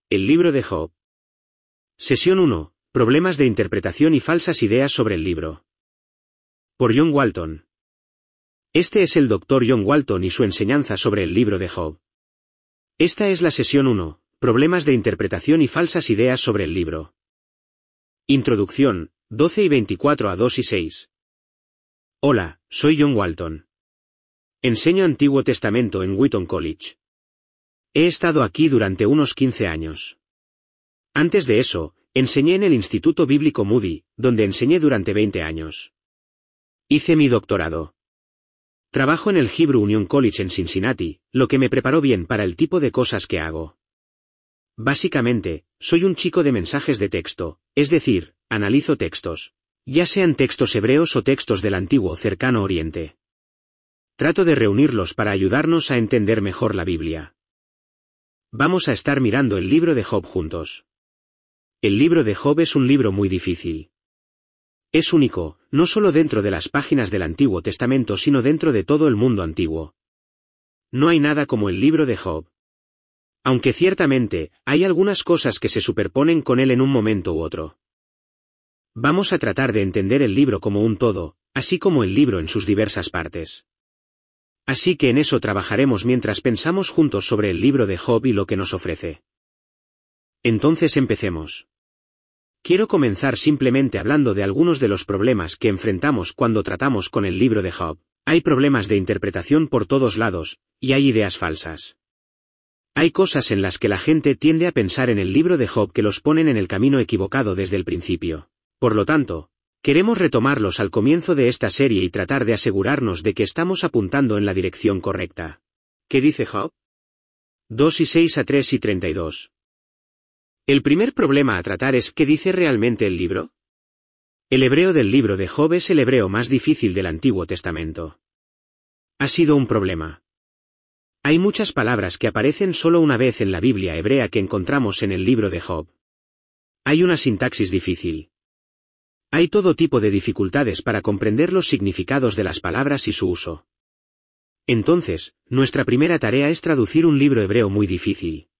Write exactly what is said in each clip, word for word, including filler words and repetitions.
El libro de Job. Sesión uno. Problemas de interpretación y falsas ideas sobre el libro. Por John Walton. Este es el doctor John Walton y su enseñanza sobre el libro de Job. Esta es la sesión uno. Problemas de interpretación y falsas ideas sobre el libro. Introducción, doce y veinticuatro a dos y seis. Hola, soy John Walton. Enseño Antiguo Testamento en Wheaton College. He estado aquí durante unos quince años. Antes de eso, enseñé en el Instituto Bíblico Moody, donde enseñé durante veinte años. Hice mi doctorado. Trabajo en el Hebrew Union College en Cincinnati, lo que me preparó bien para el tipo de cosas que hago. Básicamente, soy un chico de mensajes de texto, es decir, analizo textos, ya sean textos hebreos o textos del Antiguo Cercano Oriente. Trato de reunirlos para ayudarnos a entender mejor la Biblia. Vamos a estar mirando el libro de Job juntos. El libro de Job es un libro muy difícil. Es único, no solo dentro de las páginas del Antiguo Testamento sino dentro de todo el mundo antiguo. No hay nada como el libro de Job. Aunque ciertamente, hay algunas cosas que se superponen con él en un momento u otro. Vamos a tratar de entender el libro como un todo, así como el libro en sus diversas partes. Así que en eso trabajaremos mientras pensamos juntos sobre el libro de Job y lo que nos ofrece. Entonces empecemos. Quiero comenzar simplemente hablando de algunos de los problemas que enfrentamos cuando tratamos con el libro de Job. Hay problemas de interpretación por todos lados, y hay ideas falsas. Hay cosas en las que la gente tiende a pensar en el libro de Job que los ponen en el camino equivocado desde el principio. Por lo tanto, queremos retomarlos al comienzo de esta serie y tratar de asegurarnos de que estamos apuntando en la dirección correcta. ¿Qué dice Job? dos y seis a tres y treinta y dos. El primer problema a tratar es ¿qué dice realmente el libro? El hebreo del libro de Job es el hebreo más difícil del Antiguo Testamento. Ha sido un problema. Hay muchas palabras que aparecen solo una vez en la Biblia hebrea que encontramos en el libro de Job. Hay una sintaxis difícil. Hay todo tipo de dificultades para comprender los significados de las palabras y su uso. Entonces, nuestra primera tarea es traducir un libro hebreo muy difícil.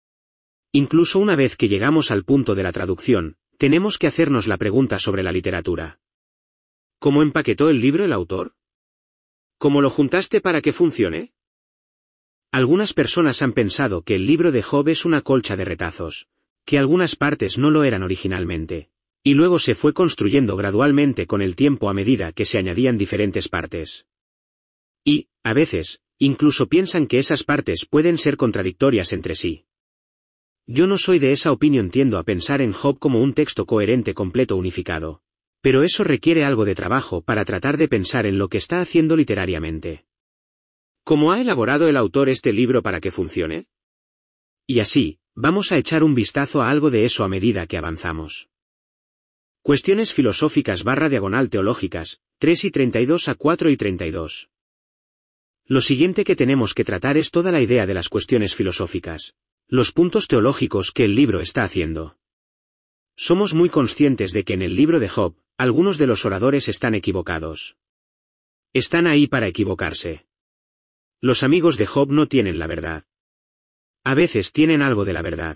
Incluso una vez que llegamos al punto de la traducción, tenemos que hacernos la pregunta sobre la literatura. ¿Cómo empaquetó el libro el autor? ¿Cómo lo juntaste para que funcione? Algunas personas han pensado que el libro de Job es una colcha de retazos, que algunas partes no lo eran originalmente. Y luego se fue construyendo gradualmente con el tiempo a medida que se añadían diferentes partes. Y, a veces, incluso piensan que esas partes pueden ser contradictorias entre sí. Yo no soy de esa opinión, tiendo a pensar en Job como un texto coherente completo unificado. Pero eso requiere algo de trabajo para tratar de pensar en lo que está haciendo literariamente. ¿Cómo ha elaborado el autor este libro para que funcione? Y así, vamos a echar un vistazo a algo de eso a medida que avanzamos. Cuestiones filosóficas barra diagonal teológicas, tres y treinta y dos a cuatro y treinta y dos. Lo siguiente que tenemos que tratar es toda la idea de las cuestiones filosóficas, los puntos teológicos que el libro está haciendo. Somos muy conscientes de que en el libro de Job, algunos de los oradores están equivocados. Están ahí para equivocarse. Los amigos de Job no tienen la verdad. A veces tienen algo de la verdad.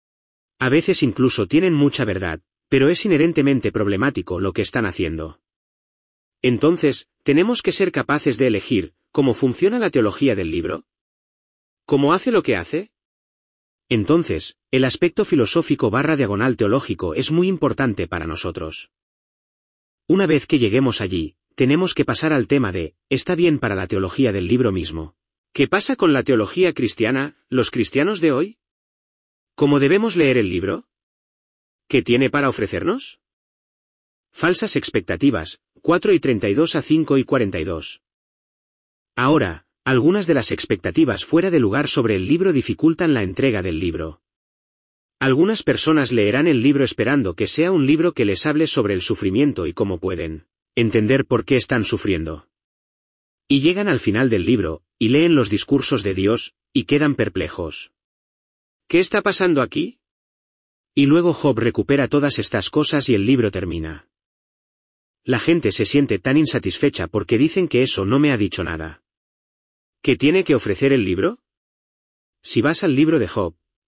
A veces incluso tienen mucha verdad. Pero es inherentemente problemático lo que están haciendo. Entonces, tenemos que ser capaces de elegir cómo funciona la teología del libro. ¿Cómo hace lo que hace? Entonces, el aspecto filosófico barra diagonal teológico es muy importante para nosotros. Una vez que lleguemos allí, tenemos que pasar al tema de, ¿está bien para la teología del libro mismo? ¿Qué pasa con la teología cristiana, los cristianos de hoy? ¿Cómo debemos leer el libro? ¿Qué tiene para ofrecernos? Falsas expectativas, cuatro y treinta y dos a cinco y cuarenta y dos. Ahora, algunas de las expectativas fuera de lugar sobre el libro dificultan la entrega del libro. Algunas personas leerán el libro esperando que sea un libro que les hable sobre el sufrimiento y cómo pueden entender por qué están sufriendo. Y llegan al final del libro, y leen los discursos de Dios, y quedan perplejos. ¿Qué está pasando aquí? Y luego Job recupera todas estas cosas y el libro termina. La gente se siente tan insatisfecha porque dicen que eso no me ha dicho nada. ¿Qué tiene que ofrecer el libro? Si vas al libro de Job,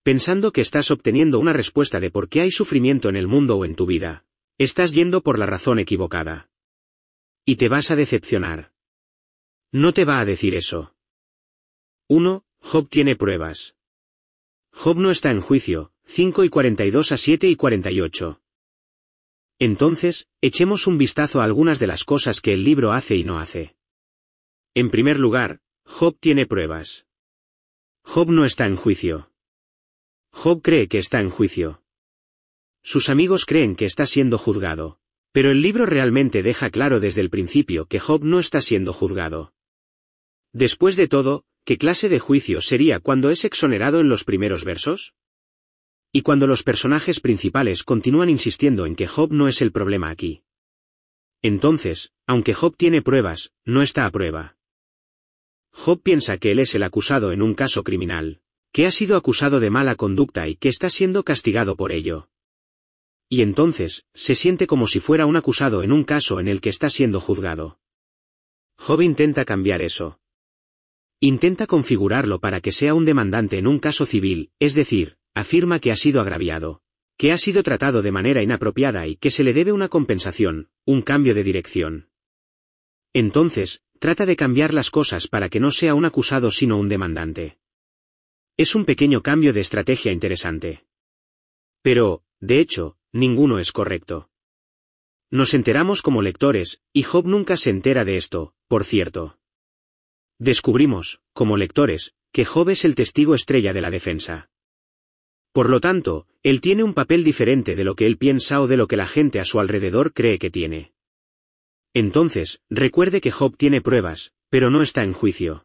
pensando que estás obteniendo una respuesta de por qué hay sufrimiento en el mundo o en tu vida, estás yendo por la razón equivocada. Y te vas a decepcionar. No te va a decir eso. uno. Job tiene pruebas. Job no está en juicio, cinco y cuarenta y dos a siete y cuarenta y ocho. Entonces, echemos un vistazo a algunas de las cosas que el libro hace y no hace. En primer lugar, Job tiene pruebas. Job no está en juicio. Job cree que está en juicio. Sus amigos creen que está siendo juzgado, pero el libro realmente deja claro desde el principio que Job no está siendo juzgado. Después de todo, ¿qué clase de juicio sería cuando es exonerado en los primeros versos? Y cuando los personajes principales continúan insistiendo en que Job no es el problema aquí. Entonces, aunque Job tiene pruebas, no está a prueba. Job piensa que él es el acusado en un caso criminal, que ha sido acusado de mala conducta y que está siendo castigado por ello. Y entonces, se siente como si fuera un acusado en un caso en el que está siendo juzgado. Job intenta cambiar eso. Intenta configurarlo para que sea un demandante en un caso civil, es decir, afirma que ha sido agraviado, que ha sido tratado de manera inapropiada y que se le debe una compensación, un cambio de dirección. Entonces, trata de cambiar las cosas para que no sea un acusado sino un demandante. Es un pequeño cambio de estrategia interesante. Pero, de hecho, ninguno es correcto. Nos enteramos como lectores, y Job nunca se entera de esto, por cierto. Descubrimos, como lectores, que Job es el testigo estrella de la defensa. Por lo tanto, él tiene un papel diferente de lo que él piensa o de lo que la gente a su alrededor cree que tiene. Entonces, recuerde que Job tiene pruebas, pero no está en juicio.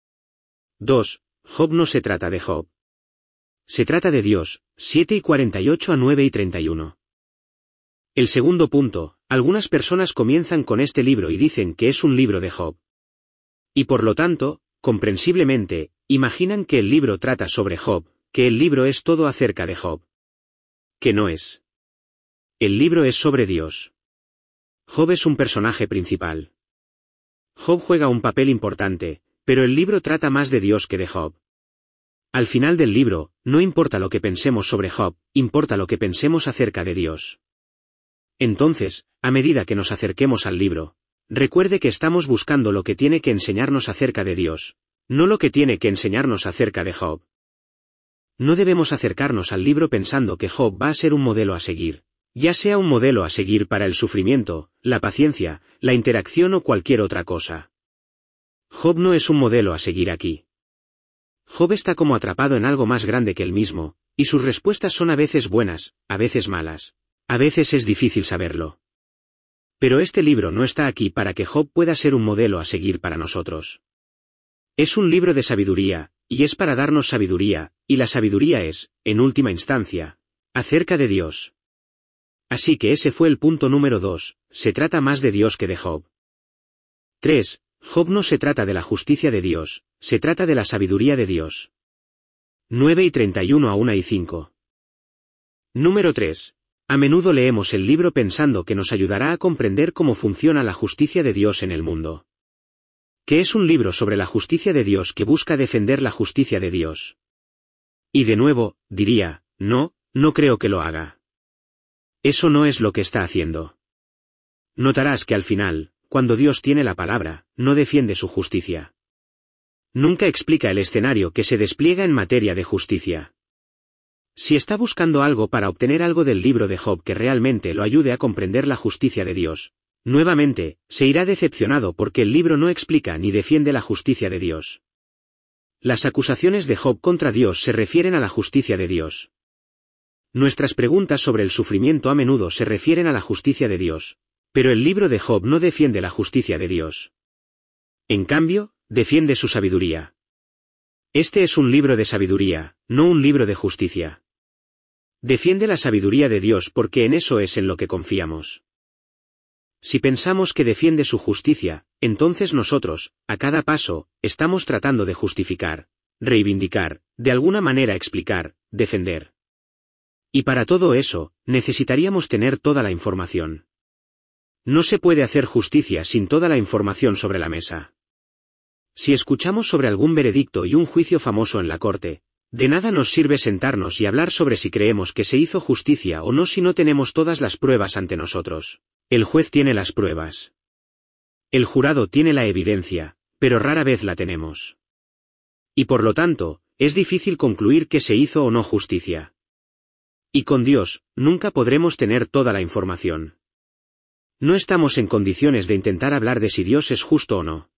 dos. Job no se trata de Job. Se trata de Dios, siete y cuarenta y ocho a nueve y treinta y uno. El segundo punto, algunas personas comienzan con este libro y dicen que es un libro de Job. Y por lo tanto, comprensiblemente, imaginan que el libro trata sobre Job, que el libro es todo acerca de Job. Que no es. El libro es sobre Dios. Job es un personaje principal. Job juega un papel importante, pero el libro trata más de Dios que de Job. Al final del libro, no importa lo que pensemos sobre Job, importa lo que pensemos acerca de Dios. Entonces, a medida que nos acerquemos al libro, recuerde que estamos buscando lo que tiene que enseñarnos acerca de Dios, no lo que tiene que enseñarnos acerca de Job. No debemos acercarnos al libro pensando que Job va a ser un modelo a seguir, ya sea un modelo a seguir para el sufrimiento, la paciencia, la interacción o cualquier otra cosa. Job no es un modelo a seguir aquí. Job está como atrapado en algo más grande que él mismo, y sus respuestas son a veces buenas, a veces malas, a veces es difícil saberlo. Pero este libro no está aquí para que Job pueda ser un modelo a seguir para nosotros. Es un libro de sabiduría, y es para darnos sabiduría, y la sabiduría es, en última instancia, acerca de Dios. Así que ese fue el punto número dos, se trata más de Dios que de Job. tres. Job no se trata de la justicia de Dios, se trata de la sabiduría de Dios. nueve y treinta y uno a una y cinco. Número tres. A menudo leemos el libro pensando que nos ayudará a comprender cómo funciona la justicia de Dios en el mundo. Que es un libro sobre la justicia de Dios que busca defender la justicia de Dios. Y de nuevo, diría, no, no creo que lo haga. Eso no es lo que está haciendo. Notarás que al final, cuando Dios tiene la palabra, no defiende su justicia. Nunca explica el escenario que se despliega en materia de justicia. Si está buscando algo para obtener algo del libro de Job que realmente lo ayude a comprender la justicia de Dios, nuevamente, se irá decepcionado porque el libro no explica ni defiende la justicia de Dios. Las acusaciones de Job contra Dios se refieren a la justicia de Dios. Nuestras preguntas sobre el sufrimiento a menudo se refieren a la justicia de Dios, pero el libro de Job no defiende la justicia de Dios. En cambio, defiende su sabiduría. Este es un libro de sabiduría, no un libro de justicia. Defiende la sabiduría de Dios porque en eso es en lo que confiamos. Si pensamos que defiende su justicia, entonces nosotros, a cada paso, estamos tratando de justificar, reivindicar, de alguna manera explicar, defender. Y para todo eso, necesitaríamos tener toda la información. No se puede hacer justicia sin toda la información sobre la mesa. Si escuchamos sobre algún veredicto y un juicio famoso en la corte, De nada nos sirve sentarnos y hablar sobre si creemos que se hizo justicia o no si no tenemos todas las pruebas ante nosotros. El juez tiene las pruebas. El jurado tiene la evidencia, pero rara vez la tenemos. Y por lo tanto, es difícil concluir que se hizo o no justicia. Y con Dios, nunca podremos tener toda la información. No estamos en condiciones de intentar hablar de si Dios es justo o no.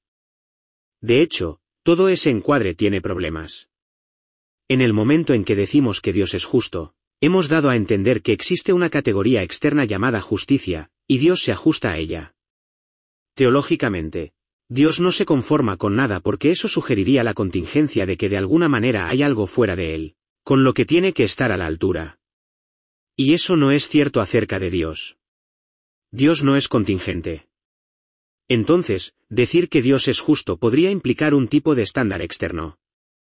De hecho, todo ese encuadre tiene problemas. En el momento en que decimos que Dios es justo, hemos dado a entender que existe una categoría externa llamada justicia, y Dios se ajusta a ella. Teológicamente, Dios no se conforma con nada porque eso sugeriría la contingencia de que de alguna manera hay algo fuera de él, con lo que tiene que estar a la altura. Y eso no es cierto acerca de Dios. Dios no es contingente. Entonces, decir que Dios es justo podría implicar un tipo de estándar externo.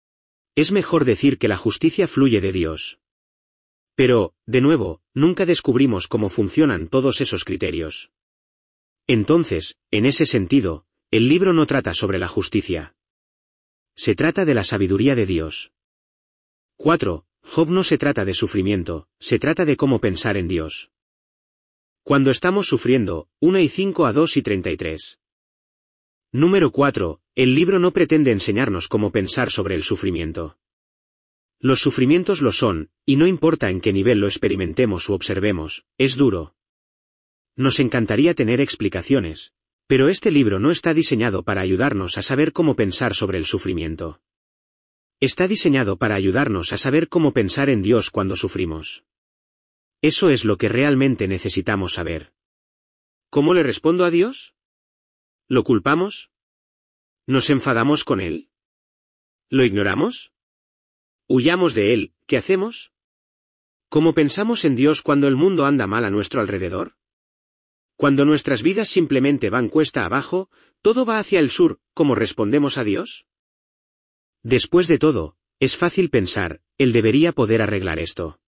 Es mejor decir que la justicia fluye de Dios. Pero, de nuevo, nunca descubrimos cómo funcionan todos esos criterios. Entonces, en ese sentido, el libro no trata sobre la justicia. Se trata de la sabiduría de Dios. cuatro. Job no se trata de sufrimiento, se trata de cómo pensar en Dios. Cuando estamos sufriendo, uno y cinco a dos y treinta y tres. Número cuatro. El libro no pretende enseñarnos cómo pensar sobre el sufrimiento. Los sufrimientos lo son, y no importa en qué nivel lo experimentemos u observemos, es duro. Nos encantaría tener explicaciones, pero este libro no está diseñado para ayudarnos a saber cómo pensar sobre el sufrimiento. Está diseñado para ayudarnos a saber cómo pensar en Dios cuando sufrimos. Eso es lo que realmente necesitamos saber. ¿Cómo le respondo a Dios? ¿Lo culpamos? ¿Nos enfadamos con Él? ¿Lo ignoramos? ¿Huyamos de Él? ¿Qué hacemos? ¿Cómo pensamos en Dios cuando el mundo anda mal a nuestro alrededor? Cuando nuestras vidas simplemente van cuesta abajo, todo va hacia el sur, ¿cómo respondemos a Dios? Después de todo, es fácil pensar, Él debería poder arreglar esto.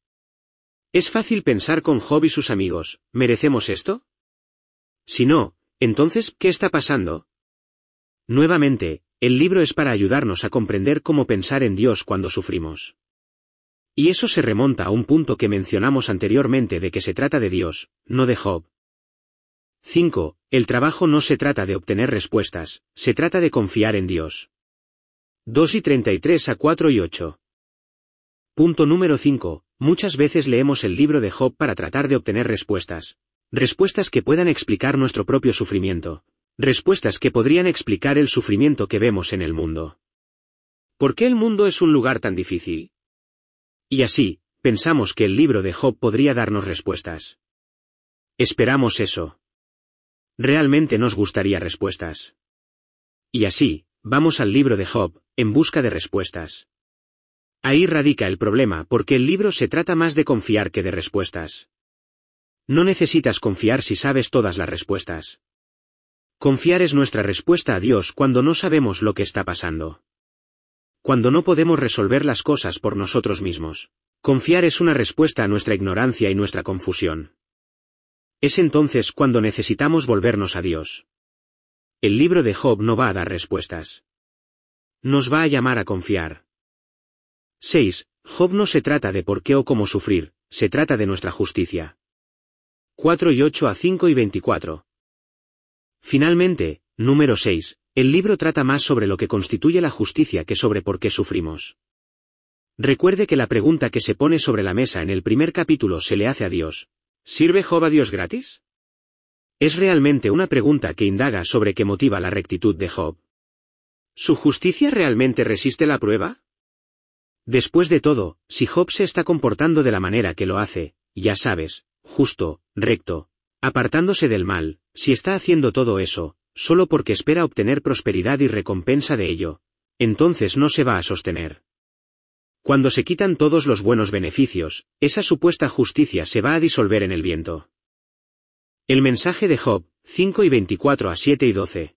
Es fácil pensar con Job y sus amigos, ¿merecemos esto? Si no, entonces, ¿qué está pasando? Nuevamente, el libro es para ayudarnos a comprender cómo pensar en Dios cuando sufrimos. Y eso se remonta a un punto que mencionamos anteriormente de que se trata de Dios, no de Job. cinco. El trabajo no se trata de obtener respuestas, se trata de confiar en Dios. dos y treinta y tres a cuatro y ocho. Punto número cinco. Muchas veces leemos el libro de Job para tratar de obtener respuestas. Respuestas que puedan explicar nuestro propio sufrimiento. Respuestas que podrían explicar el sufrimiento que vemos en el mundo. ¿Por qué el mundo es un lugar tan difícil? Y así, pensamos que el libro de Job podría darnos respuestas. Esperamos eso. Realmente nos gustaría respuestas. Y así, vamos al libro de Job, en busca de respuestas. Ahí radica el problema porque el libro se trata más de confiar que de respuestas. No necesitas confiar si sabes todas las respuestas. Confiar es nuestra respuesta a Dios cuando no sabemos lo que está pasando. Cuando no podemos resolver las cosas por nosotros mismos. Confiar es una respuesta a nuestra ignorancia y nuestra confusión. Es entonces cuando necesitamos volvernos a Dios. El libro de Job no va a dar respuestas. Nos va a llamar a confiar. seis. Job no se trata de por qué o cómo sufrir, se trata de nuestra justicia. cuatro y ocho a cinco y veinticuatro. Finalmente, número seis. El libro trata más sobre lo que constituye la justicia que sobre por qué sufrimos. Recuerde que la pregunta que se pone sobre la mesa en el primer capítulo se le hace a Dios. ¿Sirve Job a Dios gratis? Es realmente una pregunta que indaga sobre qué motiva la rectitud de Job. ¿Su justicia realmente resiste la prueba? Después de todo, si Job se está comportando de la manera que lo hace, ya sabes, justo, recto, apartándose del mal, si está haciendo todo eso, solo porque espera obtener prosperidad y recompensa de ello, entonces no se va a sostener. Cuando se quitan todos los buenos beneficios, esa supuesta justicia se va a disolver en el viento. El mensaje de Job, cinco y veinticuatro a siete y doce.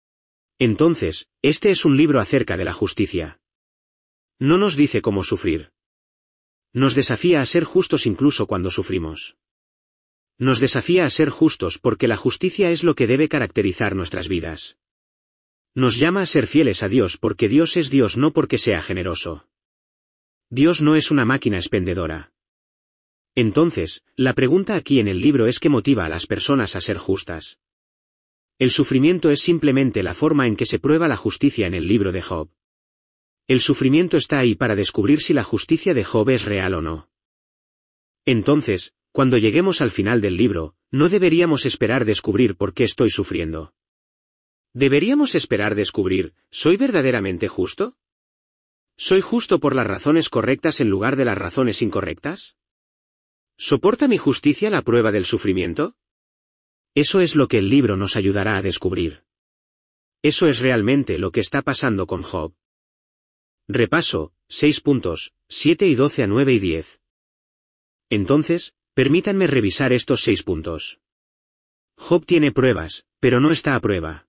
Entonces, este es un libro acerca de la justicia. No nos dice cómo sufrir. Nos desafía a ser justos incluso cuando sufrimos. Nos desafía a ser justos porque la justicia es lo que debe caracterizar nuestras vidas. Nos llama a ser fieles a Dios porque Dios es Dios no porque sea generoso. Dios no es una máquina expendedora. Entonces, la pregunta aquí en el libro es ¿qué motiva a las personas a ser justas? El sufrimiento es simplemente la forma en que se prueba la justicia en el libro de Job. El sufrimiento está ahí para descubrir si la justicia de Job es real o no. Entonces, cuando lleguemos al final del libro, no deberíamos esperar descubrir por qué estoy sufriendo. ¿Deberíamos esperar descubrir, ¿soy verdaderamente justo? ¿Soy justo por las razones correctas en lugar de las razones incorrectas? ¿Soporta mi justicia la prueba del sufrimiento? Eso es lo que el libro nos ayudará a descubrir. Eso es realmente lo que está pasando con Job. Repaso, seis puntos, siete y doce a nueve y diez. Entonces, permítanme revisar estos seis puntos. Job tiene pruebas, pero no está a prueba.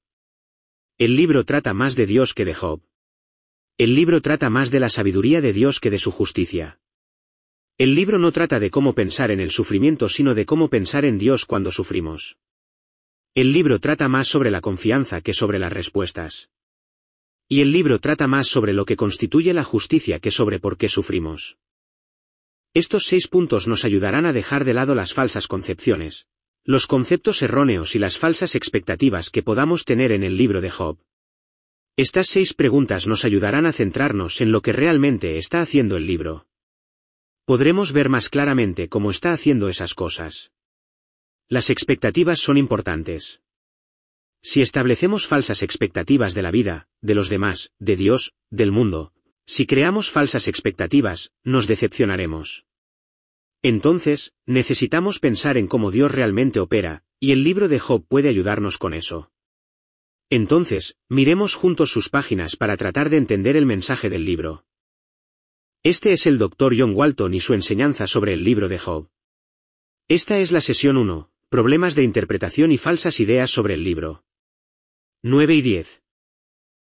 El libro trata más de Dios que de Job. El libro trata más de la sabiduría de Dios que de su justicia. El libro no trata de cómo pensar en el sufrimiento sino de cómo pensar en Dios cuando sufrimos. El libro trata más sobre la confianza que sobre las respuestas. Y el libro trata más sobre lo que constituye la justicia que sobre por qué sufrimos. Estos seis puntos nos ayudarán a dejar de lado las falsas concepciones, los conceptos erróneos y las falsas expectativas que podamos tener en el libro de Job. Estas seis preguntas nos ayudarán a centrarnos en lo que realmente está haciendo el libro. Podremos ver más claramente cómo está haciendo esas cosas. Las expectativas son importantes. Si establecemos falsas expectativas de la vida, de los demás, de Dios, del mundo, si creamos falsas expectativas, nos decepcionaremos. Entonces, necesitamos pensar en cómo Dios realmente opera, y el libro de Job puede ayudarnos con eso. Entonces, miremos juntos sus páginas para tratar de entender el mensaje del libro. Este es el doctor John Walton y su enseñanza sobre el libro de Job. Esta es la sesión uno, problemas de interpretación y falsas ideas sobre el libro. nueve y diez.